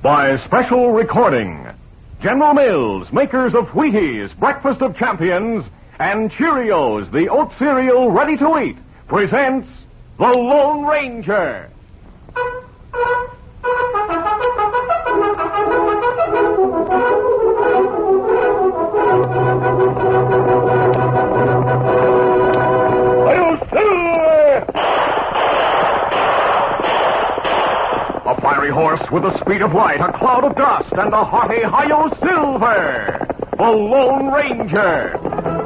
By special recording, General Mills, makers of Wheaties, Breakfast of Champions, and Cheerios, the oat cereal ready to eat, presents The Lone Ranger. A fiery horse with the speed of light, a cloud of dust, and a hearty Hi-Yo Silver, the Lone Ranger.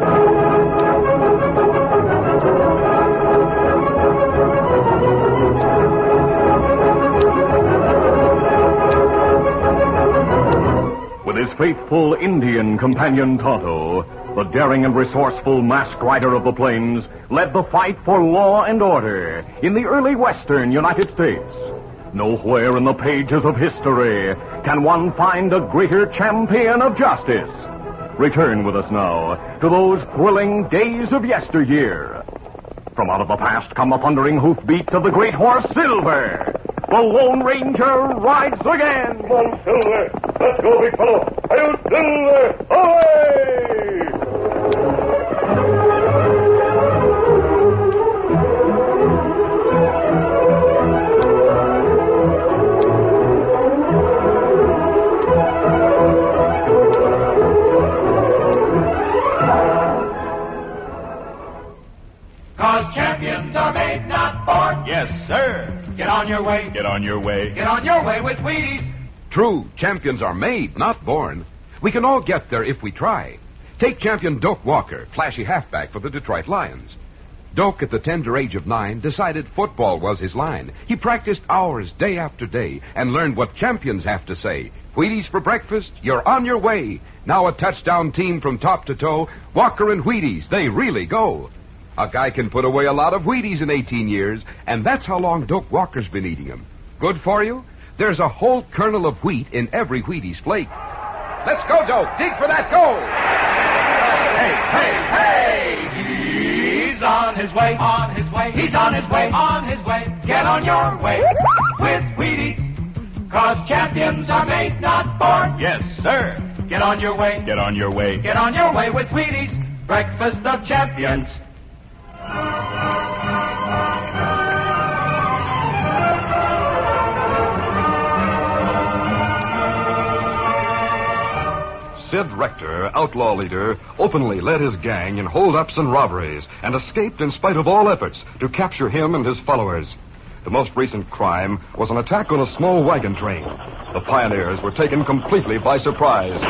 With his faithful Indian companion Tonto, the daring and resourceful masked rider of the plains led the fight for law and order in the early western United States. Nowhere in the pages of history can one find a greater champion of justice. Return with us now to those thrilling days of yesteryear. From out of the past come the thundering hoofbeats of the great horse Silver. The Lone Ranger rides again. Come on, Silver. Let's go, big fellow. Hi-yo, Silver. Away! Champions are made, not born. Yes, sir. Get on your way. Get on your way. Get on your way with Wheaties. True, champions are made, not born. We can all get there if we try. Take champion Doak Walker, flashy halfback for the Detroit Lions. Doak, at the tender age of 9, decided football was his line. He practiced hours, day after day, and learned what champions have to say. Wheaties for breakfast, you're on your way. Now a touchdown team from top to toe. Walker and Wheaties, they really go. A guy can put away a lot of Wheaties in 18 years, and that's how long Doak Walker's been eating them. Good for you? There's a whole kernel of wheat in every Wheaties flake. Let's go, Doak. Dig for that goal. Hey! He's on his way, on his way. He's on his way, on his way. Get on your way with Wheaties. 'Cause champions are made, not born. Yes, sir. Get on your way. Get on your way. Get on your way with Wheaties. Breakfast of Champions. Sid Rector, outlaw leader, openly led his gang in holdups and robberies and escaped in spite of all efforts to capture him and his followers. The most recent crime was an attack on a small wagon train. The pioneers were taken completely by surprise.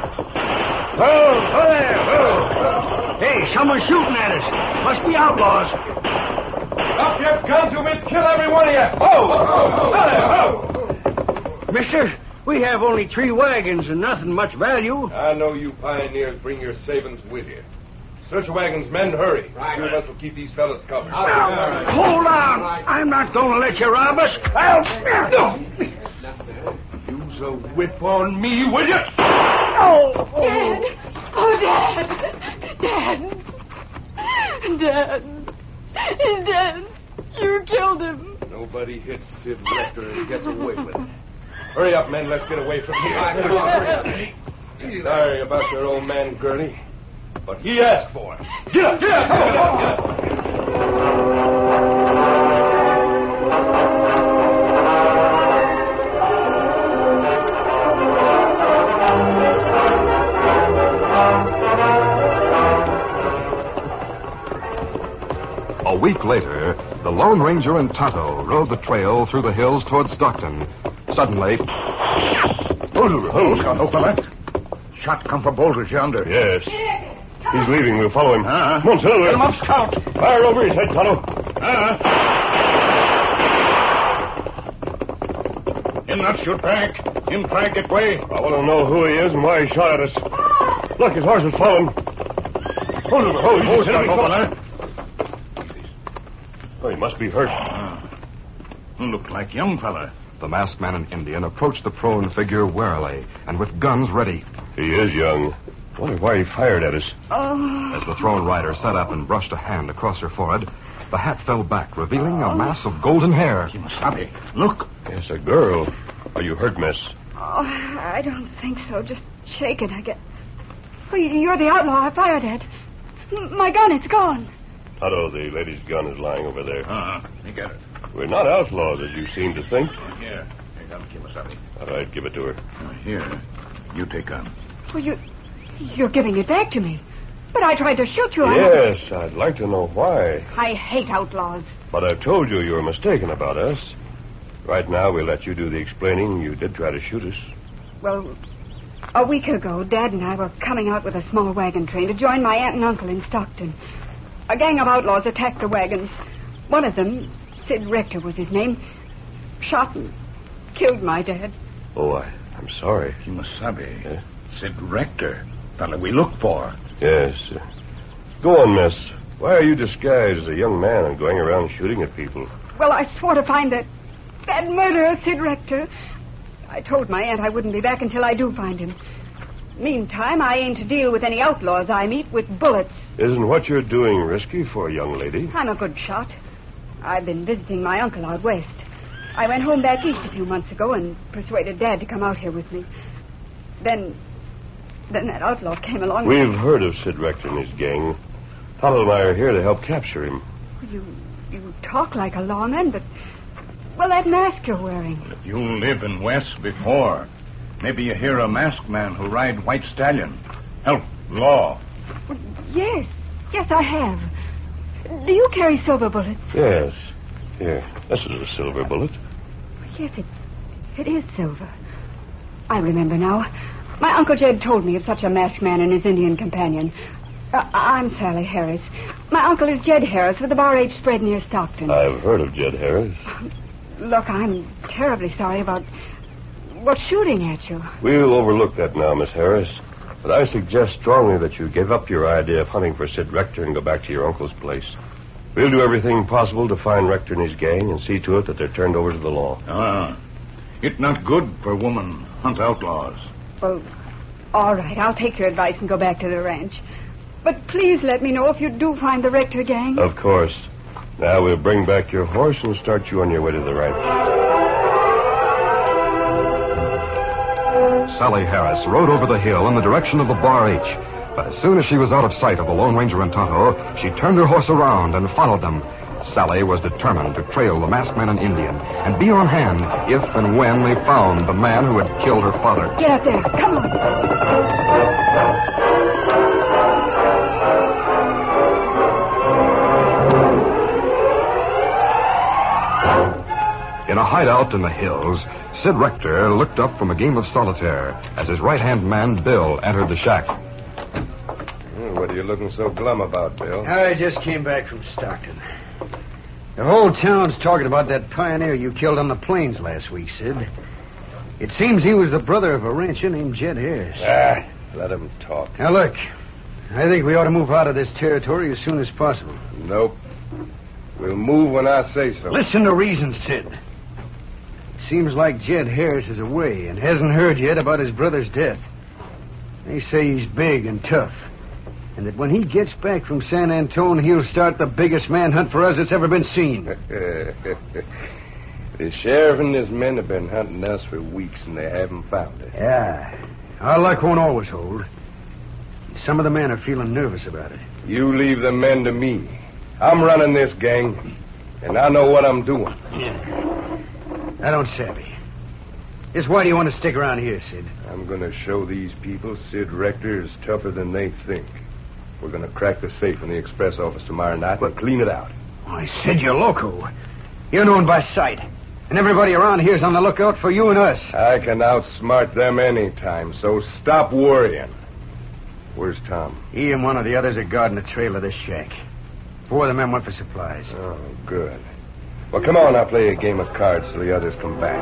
Hey, someone's shooting at us. Must be outlaws. Drop your guns or we'll kill every one of you. Mister, we have only 3 wagons and nothing much value. I know you pioneers bring your savings with you. Search the wagons, men, hurry. Right. 2 of us will keep these fellas covered. Now, hold on. I'm not going to let you rob us. Use a whip on me, will you? Dad! Oh, Dad! Dad! Dad! He's dead. You killed him. Nobody hits Sid Rector and gets away with it. Hurry up, men. Let's get away from here. Sorry about your old man, Gurney, but he asked for it. Get up! Get up! Get up! A week later, the Lone Ranger and Tonto rode the trail through the hills toward Stockton. Suddenly... Hold on, old fella. Shot come from boulders yonder. Yes. He's leaving. We'll follow him. Come on, Silver. Get him up, Scout. Fire over his head, Tonto. Him not shoot back. Him try get way. I want to know who he is and why he shot at us. Look, his horse is falling. Hold him. Hold him, fella. Oh, he must be hurt. Look like young fella. The masked man and Indian approached the prone figure warily and with guns ready. He is young. Wonder why he fired at us. As the thrown rider sat up and brushed a hand across her forehead, the hat fell back, revealing a mass of golden hair. Look. Yes, a girl. Are you hurt, miss? Oh, I don't think so. Just shaken, I guess. Oh, you're the outlaw I fired at. My gun, it's gone. Tonto, the lady's gun is lying over there. You get it. We're not outlaws, as you seem to think. Here, gun, Kimasabi. All right, give it to her. Here, you take gun. Well, you're giving it back to me. But I tried to shoot you. Yes, I'd like to know why. I hate outlaws. But I've told you were mistaken about us. Right now, we'll let you do the explaining. You did try to shoot us. Well, a week ago, Dad and I were coming out with a small wagon train to join my aunt and uncle in Stockton. A gang of outlaws attacked the wagons. One of them, Sid Rector was his name, shot and killed my dad. Oh, I'm sorry. Kimasabi. Yes? Sid Rector. Fellow we look for. Yes. Go on, miss. Why are you disguised as a young man and going around shooting at people? Well, I swore to find that murderer, Sid Rector. I told my aunt I wouldn't be back until I do find him. Meantime, I aim to deal with any outlaws I meet with bullets. Isn't what you're doing risky for a young lady? I'm a good shot. I've been visiting my uncle out west. I went home back east a few months ago and persuaded Dad to come out here with me. Then that outlaw came along. We've heard of Sid Rector and his gang. Tonto and I are here to help capture him. You talk like a lawman, but... Well, that mask you're wearing. You live in West before. Maybe you hear a masked man who ride White Stallion. Help law. Well, yes, I have. Do you carry silver bullets? Yes. Here, this is a silver bullet. Yes, it is silver. I remember now. My Uncle Jed told me of such a masked man and his Indian companion. I'm Sally Harris. My uncle is Jed Harris with the Bar H spread near Stockton. I've heard of Jed Harris. Look, I'm terribly sorry about what's shooting at you. We'll overlook that now, Miss Harris. But I suggest strongly that you give up your idea of hunting for Sid Rector and go back to your uncle's place. We'll do everything possible to find Rector and his gang and see to it that they're turned over to the law. It's not good for a woman hunt outlaws. Well, all right. I'll take your advice and go back to the ranch. But please let me know if you do find the Rector gang. Of course. Now we'll bring back your horse and start you on your way to the ranch. Sally Harris rode over the hill in the direction of the Bar H. But as soon as she was out of sight of the Lone Ranger and Tonto, she turned her horse around and followed them. Sally was determined to trail the masked man and Indian and be on hand if and when they found the man who had killed her father. Get up there. Come on. In a hideout in the hills, Sid Rector looked up from a game of solitaire as his right-hand man, Bill, entered the shack. What are you looking so glum about, Bill? I just came back from Stockton. The whole town's talking about that pioneer you killed on the plains last week, Sid. It seems he was the brother of a rancher named Jed Harris. Let him talk. Now, look, I think we ought to move out of this territory as soon as possible. Nope. We'll move when I say so. Listen to reason, Sid. Seems like Jed Harris is away and hasn't heard yet about his brother's death. They say he's big and tough, and that when he gets back from San Antone, he'll start the biggest manhunt for us that's ever been seen. The sheriff and his men have been hunting us for weeks, and they haven't found us. Yeah. Our luck won't always hold. Some of the men are feeling nervous about it. You leave the men to me. I'm running this gang, and I know what I'm doing. Yeah. I don't savvy. Just why do you want to stick around here, Sid? I'm going to show these people Sid Rector is tougher than they think. We're going to crack the safe in the express office tomorrow night and clean it out. I said you're loco. You're known by sight. And everybody around here's on the lookout for you and us. I can outsmart them anytime, so stop worrying. Where's Tom? He and one of the others are guarding the trail of this shack. 4 of the men went for supplies. Oh, good. Well, come on, I'll play a game of cards till the others come back.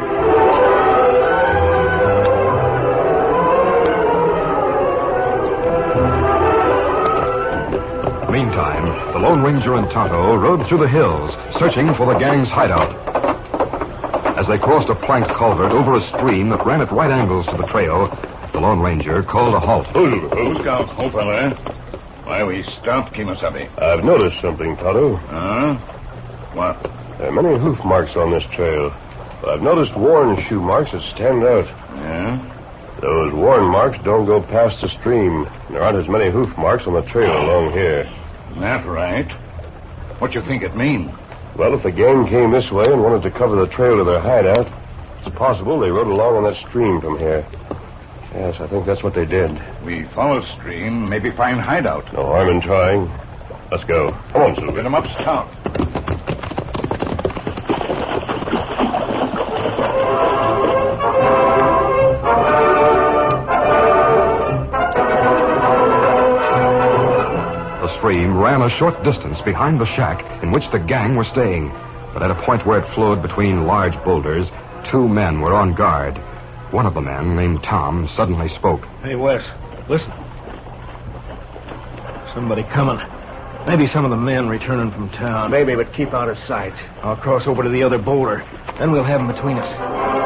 Meantime, the Lone Ranger and Tonto rode through the hills, searching for the gang's hideout. As they crossed a planked culvert over a stream that ran at right angles to the trail, the Lone Ranger called a halt. Look out, old fella. Why we stopped, Kimasabi? I've noticed something, Tonto. Huh? What? There are many hoof marks on this trail. Well, I've noticed worn shoe marks that stand out. Yeah? Those worn marks don't go past the stream. There aren't as many hoof marks on the trail along here. That right. What you think it mean? Well, if the gang came this way and wanted to cover the trail to their hideout, it's possible they rode along on that stream from here. Yes, I think that's what they did. We follow stream, maybe find hideout. No harm in trying. Let's go. Come on, Silver. Get him up, Scout. The stream ran a short distance behind the shack in which the gang were staying. But at a point where it flowed between large boulders, 2 men were on guard. One of the men, named Tom, suddenly spoke. Hey, Wes, listen. Somebody coming. Maybe some of the men returning from town. Maybe, but keep out of sight. I'll cross over to the other boulder. Then we'll have them between us.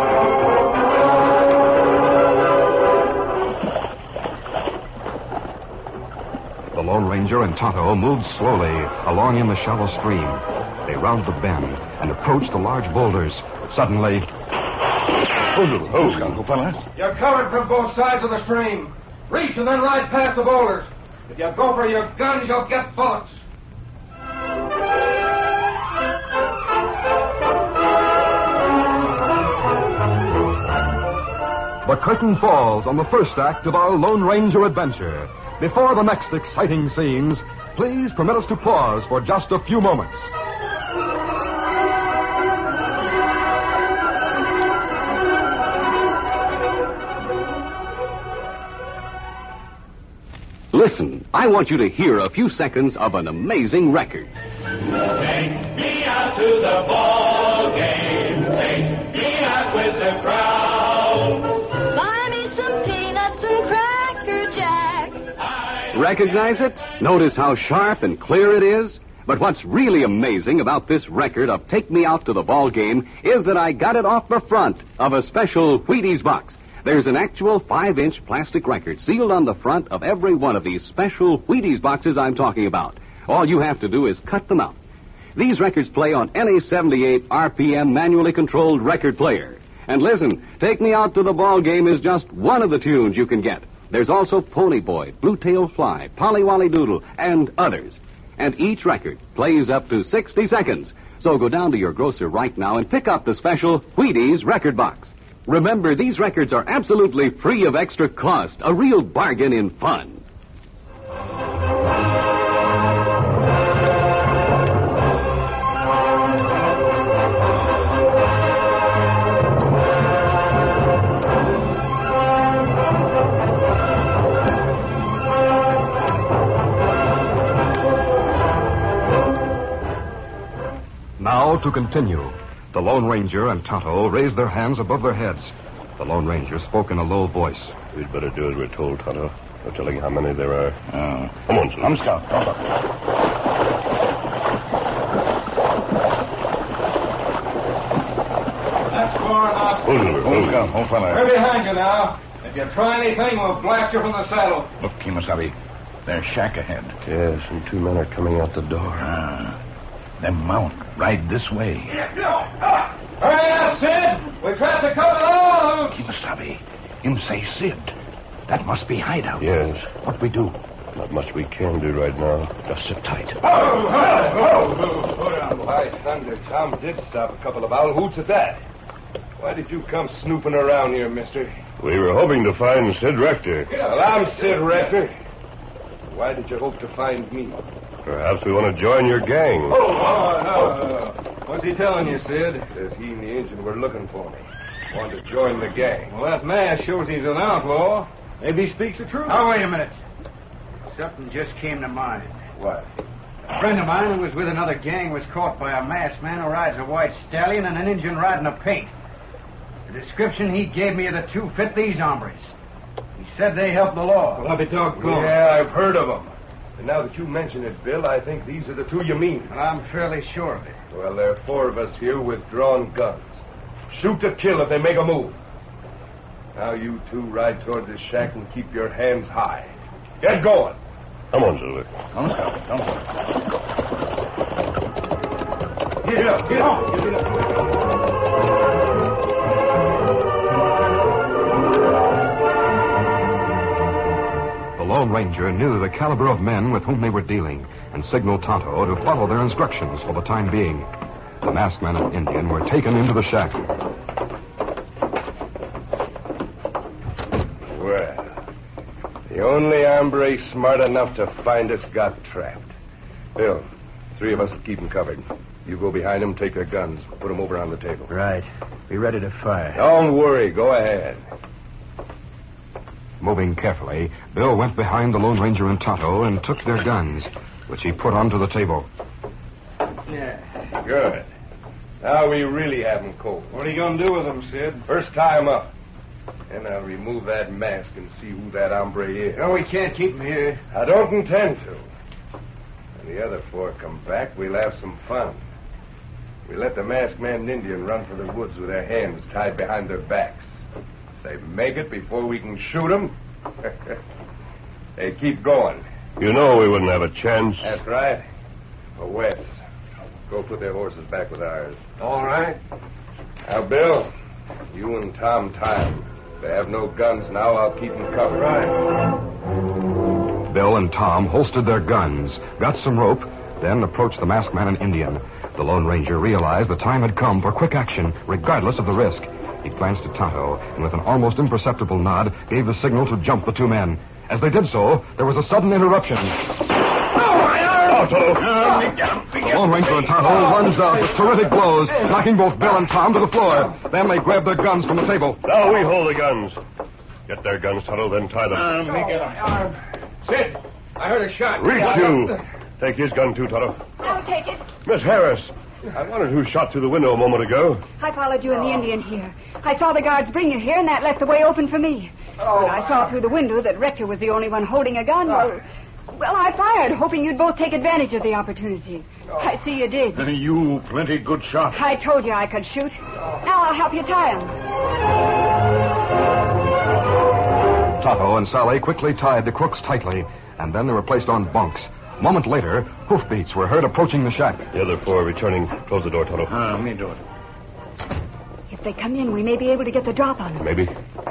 The Lone Ranger and Tonto moved slowly along in the shallow stream. They rounded the bend and approached the large boulders. Suddenly... Scout, fella. You're covered from both sides of the stream. Reach and then ride past the boulders. If you go for your guns, you'll get bullets. The curtain falls on the first act of our Lone Ranger adventure. Before the next exciting scenes, please permit us to pause for just a few moments. Listen, I want you to hear a few seconds of an amazing record. Take me out to the ball game. Take me out with the crowd. Buy me some peanuts and Cracker Jack. Recognize it? Notice how sharp and clear it is? But what's really amazing about this record of Take Me Out to the Ball Game is that I got it off the front of a special Wheaties box. There's an actual 5-inch plastic record sealed on the front of every one of these special Wheaties boxes I'm talking about. All you have to do is cut them out. These records play on any 78 RPM manually controlled record player. And listen, Take Me Out to the Ball Game is just one of the tunes you can get. There's also Pony Boy, Blue Tail Fly, Polly Wolly Doodle, and others. And each record plays up to 60 seconds. So go down to your grocer right now and pick up the special Wheaties record box. Remember, these records are absolutely free of extra cost, a real bargain in fun. Now to continue. The Lone Ranger and Tonto raised their hands above their heads. The Lone Ranger spoke in a low voice. We'd better do as we're told, Tonto. No telling how many there are. Come on, Silver. Scout. That's far enough. Scout, fella. We're behind you now. If you try anything, we'll blast you from the saddle. Look, Kemosabe. There's shack ahead. Yes, and 2 men are coming out the door. Then mount. Ride this way. Hurry up, Sid! We tried to cut it all. Kemosabe. Him say Sid. That must be hideout. Yes. What we do? Not much we can do right now. Just sit tight. By thunder, Tom did stop a couple of owl hoots at that. Why did you come snooping around here, mister? We were hoping to find Sid Rector. Well, I'm Sid Rector. Why did you hope to find me? Perhaps we want to join your gang. No. What's he telling you, Sid? Says he and the engine were looking for me. Want to join the gang. Well, that mask shows he's an outlaw. Maybe he speaks the truth. Oh, wait a minute. Something just came to mind. What? A friend of mine who was with another gang was caught by a masked man who rides a white stallion and an Indian riding a paint. The description he gave me of the two fit these hombres. He said they helped the law. Well, I'll be doggone. Yeah, I've heard of them. And now that you mention it, Bill, I think these are the two you mean. Well, I'm fairly sure of it. Well, there are 4 of us here with drawn guns. Shoot to kill if they make a move. Now you two ride toward this shack and keep your hands high. Get going. Come on, Silver. Come on. Get up. Ranger knew the caliber of men with whom they were dealing and signaled Tonto to follow their instructions for the time being. The masked man and Indian were taken into the shack. Well, the only hombre smart enough to find us got trapped. Bill, 3 of us will keep them covered. You go behind them, take their guns. Put them over on the table. Right. Be ready to fire. Don't worry. Go ahead. Moving carefully, Bill went behind the Lone Ranger and Tonto and took their guns, which he put onto the table. Yeah. Good. Now we really have them cold. What are you going to do with them, Sid? First tie him up. Then I'll remove that mask and see who that hombre is. No, we can't keep him here. I don't intend to. When the other 4 come back, we'll have some fun. We let the masked man and Indian run for the woods with their hands tied behind their backs. If they make it before we can shoot them, they keep going. You know we wouldn't have a chance. That's right. Or Wes. Go put their horses back with ours. All right. Now, Bill, you and Tom tie them. If they have no guns now, I'll keep them covered. Right. Bill and Tom holstered their guns, got some rope, then approached the masked man and Indian. The Lone Ranger realized the time had come for quick action, regardless of the risk. He glanced at Tonto, and with an almost imperceptible nod, gave the signal to jump the 2 men. As they did so, there was a sudden interruption. Tonto! The Lone Ranger and Tonto lunged out with terrific blows, knocking both Bill and Tom to the floor. Then they grabbed their guns from the table. Now we hold the guns. Get their guns, Tonto, then tie them. Sid, I heard a shot. Reach you. Take his gun, too, Tonto. I'll take it. Miss Harris, I wondered who shot through the window a moment ago. I followed you and the Indian here. I saw the guards bring you here, and that left the way open for me. When I saw through the window that Rector was the only one holding a gun, well, I fired, hoping you'd both take advantage of the opportunity. I see you did. You plenty good shot. I told you I could shoot. Now I'll help you tie him. Tonto and Sally quickly tied the crooks tightly, and then they were placed on bunks. A moment later, hoofbeats were heard approaching the shack. The other 4 returning. Close the door, Tonto. Me do it. If they come in, we may be able to get the drop on them. Maybe.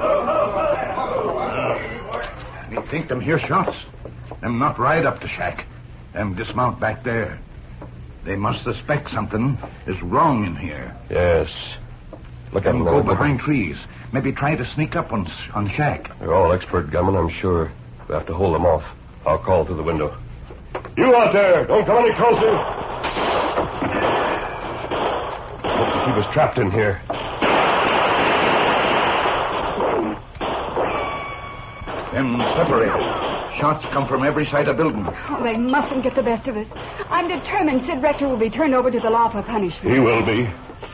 Me think them hear shots. Them not ride up the shack. Them dismount back there. They must suspect something is wrong in here. Yes. Look at Them them. go behind trees. Maybe try to sneak up on shack. They're all expert gunmen, I'm sure. We have to hold them off. I'll call through the window. You out there! Don't come any closer! Hope to keep us trapped in here. Them separate. Shots come from every side of building. Oh, they mustn't get the best of us. I'm determined Sid Rector will be turned over to the law for punishment. He will be.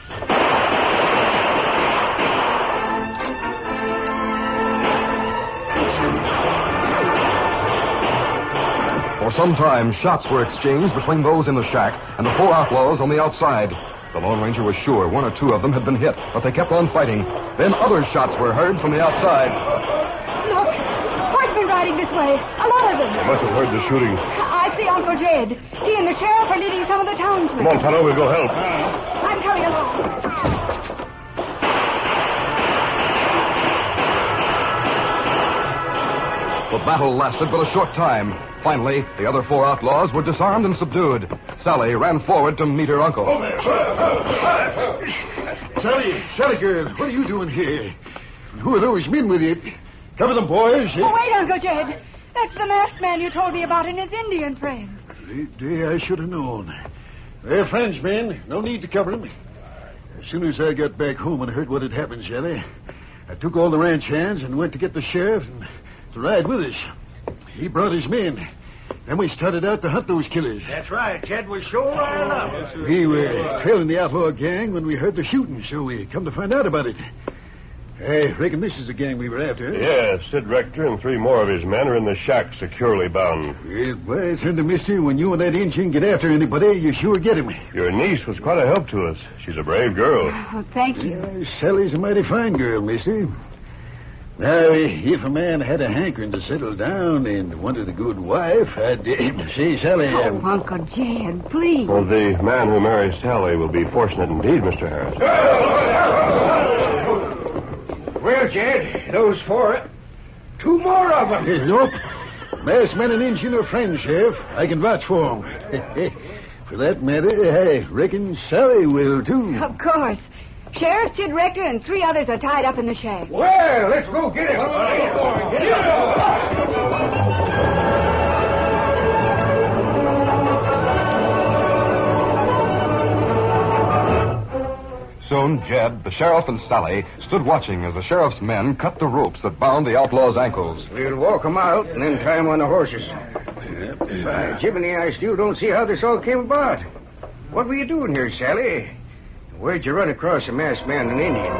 For some time, shots were exchanged between those in the shack and the 4 outlaws on the outside. The Lone Ranger was sure 1 or 2 of them had been hit, but they kept on fighting. Then other shots were heard from the outside. Look, horsemen riding this way. A lot of them. They must have heard the shooting. I see Uncle Jed. He and the sheriff are leading some of the townsmen. Come on, Tonto, we'll go help. I'm coming along. The battle lasted but a short time. Finally, the other 4 outlaws were disarmed and subdued. Sally ran forward to meet her uncle. Sally girl, what are you doing here? Who are those men with you? Cover them, boys. Oh, wait, Uncle Jed. That's the masked man you told me about and his Indian friend. Great day, I should have known. They're friends, men. No need to cover them. As soon as I got back home and heard what had happened, Sally, I took all the ranch hands and went to get the sheriff to ride with us. He brought his men. Then we started out to hunt those killers. That's right. Jed was sure riled up. We were trailing the outlaw gang when we heard the shooting, so we come to find out about it. I reckon this is the gang we were after. Yes, Sid Rector and 3 more of his men are in the shack, securely bound. Well, boy, it's into mister. When you and that Injun get after anybody, you sure get him. Your niece was quite a help to us. She's a brave girl. Oh, thank you. Sally's a mighty fine girl, mister. Now, if a man had a hankering to settle down and wanted a good wife, I'd say, Sally... Oh, Uncle Jed, please. Well, the man who marries Sally will be fortunate indeed, Mr. Harris. Well, Jed, those 4... 2 more of them. Nope. Masked man and Indian are friends, Sheriff. I can vouch for them. For that matter, I reckon Sally will, too. Of course. Sheriff, Sid Rector, and 3 others are tied up in the shack. Well, let's go get him. Soon, Jed, the sheriff, and Sally stood watching as the sheriff's men cut the ropes that bound the outlaw's ankles. We'll walk 'em out and then tie 'em on the horses. By Jiminy, I still don't see how this all came about. What were you doing here, Sally? Where'd you run across a masked man and Indian?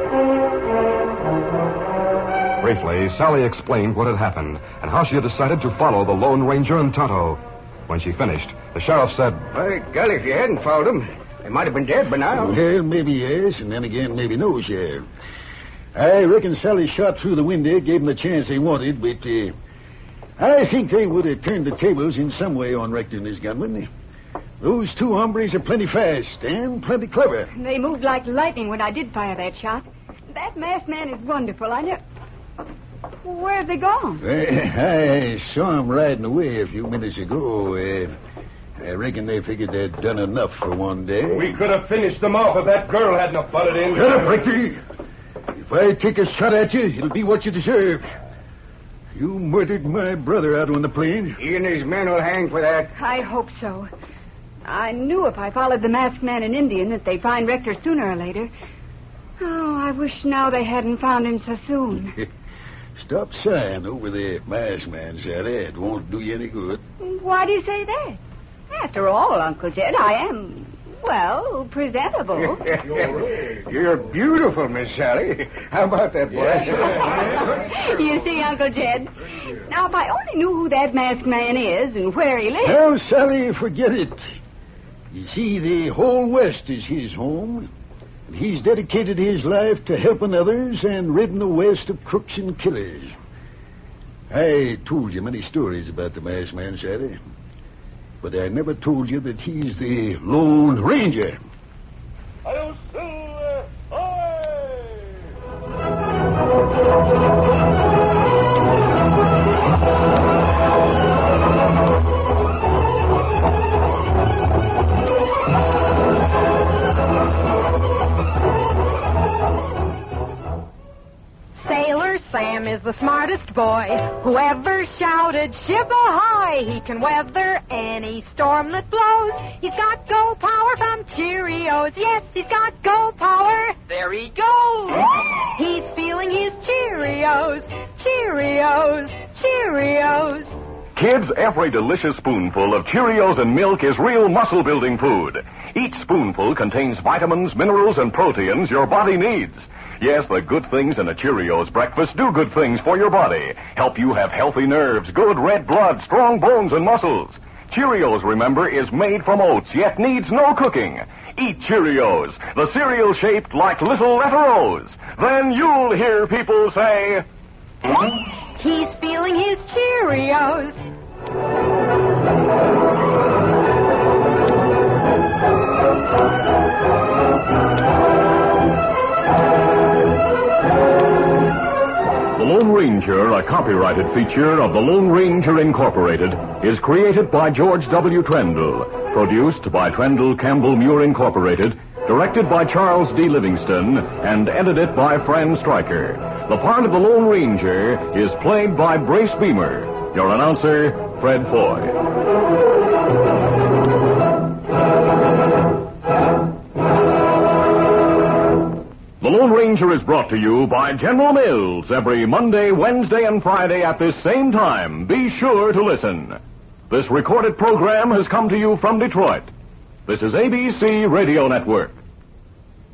Briefly, Sally explained what had happened and how she had decided to follow the Lone Ranger and Tonto. When she finished, the sheriff said, By golly, if you hadn't followed them, they might have been dead by now. Well, maybe yes, and then again, maybe no, Sheriff. I reckon Sally shot through the window, gave them the chance they wanted, but I think they would have turned the tables in some way on Rector and his gunmen. Those 2 hombres are plenty fast and plenty clever. They moved like lightning when I did fire that shot. That masked man is wonderful. I know. Where've they gone? I saw them riding away a few minutes ago. I reckon they figured they'd done enough for one day. We could have finished them off if that girl hadn't have butted in. Shut up, Rector. If I take a shot at you, it'll be what you deserve. You murdered my brother out on the plains. He and his men will hang for that. I hope so. I knew if I followed the masked man and Indian that they'd find Rector sooner or later. Oh, I wish now they hadn't found him so soon. Stop sighing over the masked man, Sally. It won't do you any good. Why do you say that? After all, Uncle Jed, I am, well, presentable. You're beautiful, Miss Sally. How about that, boy? You see, Uncle Jed, now if I only knew who that masked man is and where he lives. Well, Sally, forget it. You see, the whole West is his home. And he's dedicated his life to helping others and ridding the West of crooks and killers. I told you many stories about the masked man, Sally. But I never told you that he's the Lone Ranger. I'll Silver! Sailor Sam is the smartest boy who ever shouted, "Ship ahoy!" He can weather any storm that blows. He's got go power from Cheerios. Yes, he's got go power. There he goes. He's feeling his Cheerios. Cheerios. Cheerios. Kids, every delicious spoonful of Cheerios and milk is real muscle-building food. Each spoonful contains vitamins, minerals, and proteins your body needs. Yes, the good things in a Cheerios breakfast do good things for your body. Help you have healthy nerves, good red blood, strong bones, and muscles. Cheerios, remember, is made from oats, yet needs no cooking. Eat Cheerios, the cereal shaped like little letter O's. Then you'll hear people say, He's feeling his Cheerios. The Lone Ranger, a copyrighted feature of the Lone Ranger Incorporated, is created by George W. Trendle, produced by Trendle Campbell Muir Incorporated, directed by Charles D. Livingston, and edited by Fran Stryker. The part of the Lone Ranger is played by Brace Beamer. Your announcer, Fred Foy. The Lone Ranger is brought to you by General Mills every Monday, Wednesday, and Friday at this same time. Be sure to listen. This recorded program has come to you from Detroit. This is ABC Radio Network.